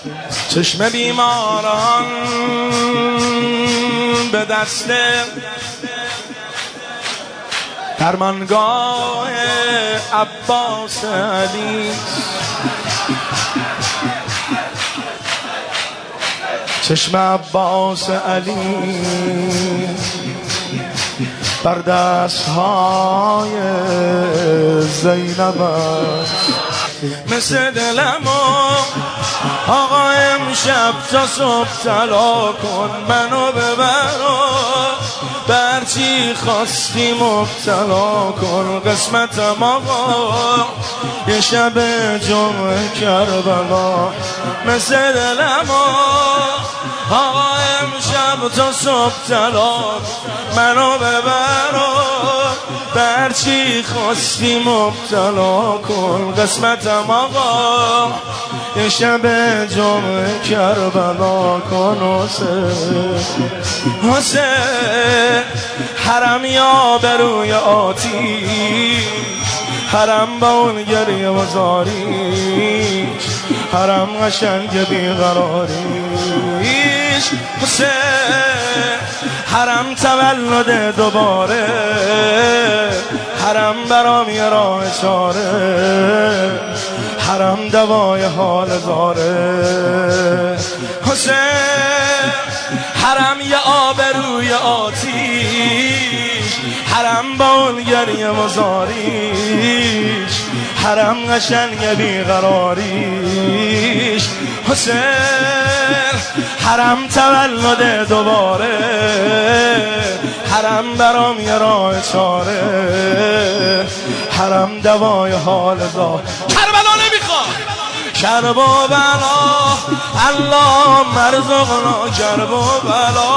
چشم بیماران به دست درمانگاه عباس علی، چشم عباس علی بر دستهای زینب مثل دلم آقا امشب تا صبح طلا کن، منو ببر برچی خواستی مبتلا کن. قسمتم آقا یه شب جمعه کربلا مثل دلم آقا امشب تا صبح طلا منو ببر برچی خواستی مبتلا کن. قسمتم آقا یه شب جمعه کربلا کن. حسین حرم یا بروی آتی، حرم با اون گریه و زاریش، حرم قشنگ بیقراریش. حسین حرم تولد دوباره، حرم برام یه راه چاره، حرم دوای حال زاره. حسین حرم یه آبروی آتیش، حرم با اون گریه و زاریش، حرم قشنگ بیقراریش. حسین حرم تولد دوباره، حرم برام یه راه چاره، حرم دوای حال زار. کربلا نمیخواد کرب و بلا، الله مرزقنا کرب و بلا.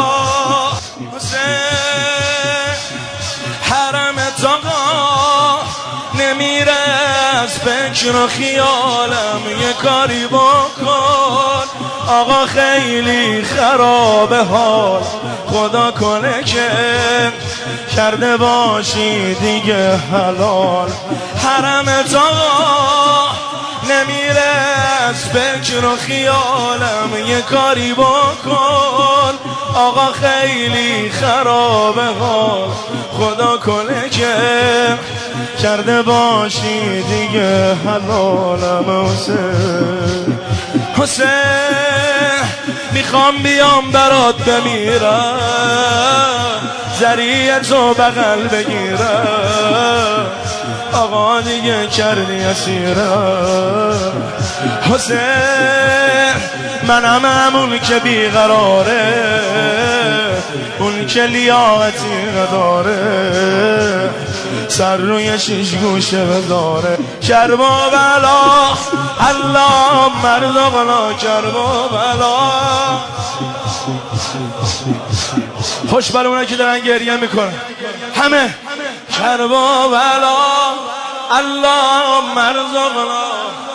حسین حرم تاقا نمیره از فکر و خیالم، یه کاری بکن آقا خیلی خرابه حال، خدا کنه که کرده باشی دیگه حلال. حرم تاقا نمیره از فکر و خیالم، یه کاری بکن آقا خیلی خرابه حال، خدا کنه که کرده باشی دیگه حلالم. حسین حسین میخوام بیام برات بمیرم، ذریعه تو بغل بگیرم، آقا دیگه کردی اسیرم. حسین منم همون که بیقراره، اون که لیاقتی نداره، سر روی شیش گوشه بذاره. کرب و بلا الله مرزقنا کرب و بلا. خوش بر اونایی که دارن گریه میکنن همه. کرب و بلا الله مرزقنا.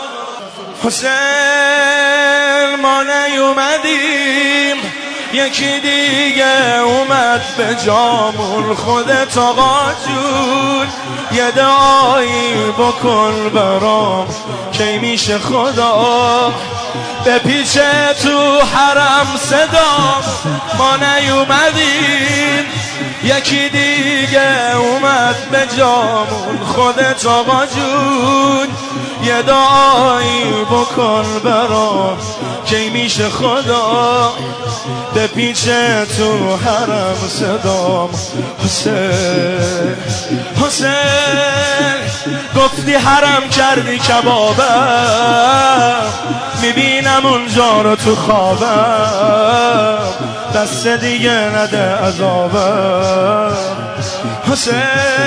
حسین ما نیومدیم یکی دیگه اومد به جامون، خودت آقا جون یه دعایی بکن برام، کی میشه خدا به پیچه تو حرم صدام. ما نیومدیم یکی دیگه اومد به جامون، خودت آقا جون یه دعایی بکن برام، کی میشه خدا به پیچه تو حرم صدام. حسین حسین گفتی حرم کردی کبابم، میبینم اونجا رو تو خوابم، دست دیگه نده عذابم. حسین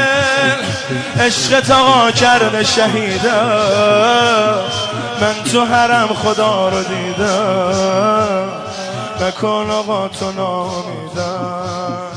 عشقت آقا کرده شهیدم، من تو حرم خدا رو دیدم، نکن آقا تو نامیدم.